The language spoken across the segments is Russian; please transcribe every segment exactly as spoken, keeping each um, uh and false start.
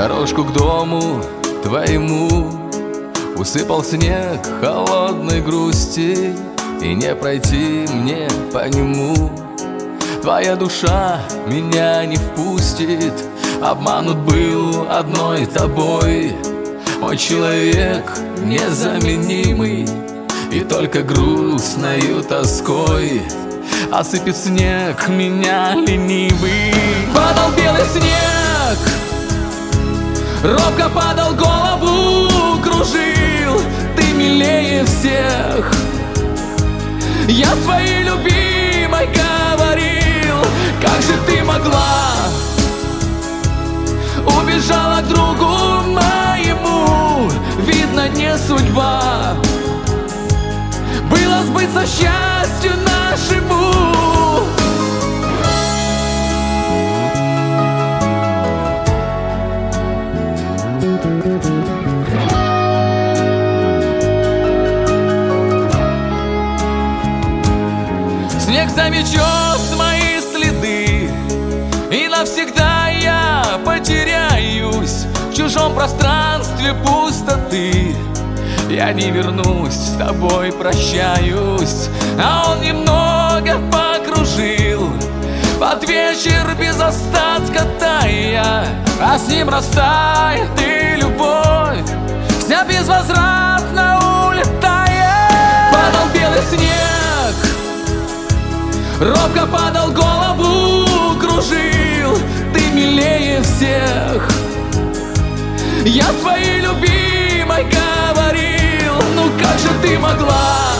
Дорожку к дому твоему усыпал снег холодной грусти, и не пройти мне по нему. Твоя душа меня не впустит, обманут был одной тобой. Мой человек незаменимый, и только грустною тоской осыпет снег меня ленивый. Падал белый снег, робко падал, голову кружил. Ты милее всех, я своей любимой говорил. Как же ты могла, убежала к другу моему. Видно, не судьба было сбыться счастью нашему. Снег замечет мои следы, и навсегда я потеряюсь в чужом пространстве пустоты. Я не вернусь, с тобой прощаюсь. А он немного покружил под вечер без остатка тая, а с ним растает и любовь, вся безвозвратно улетая. Падал белый снег, робко падал, голову кружил. Ты милее всех, я своей любимой говорил. Ну как же ты могла,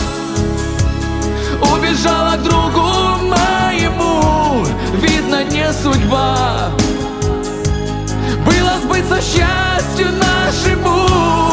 убежала к другу моему. Видно, не судьба было сбыться счастью нашему.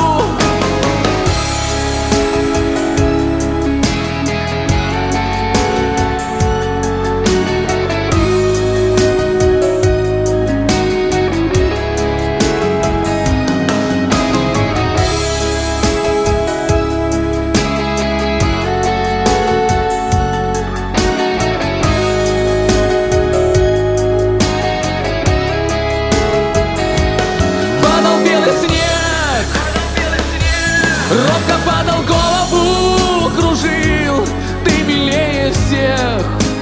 Робко падал, голову кружил. Ты милее всех,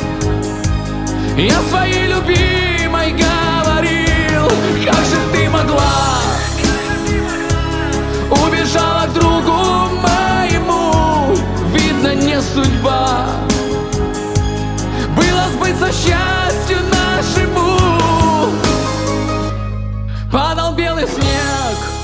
я своей любимой говорил. Как же ты могла, убежала к другу моему. Видно, не судьба было сбыться счастью нашему. Падал белый снег,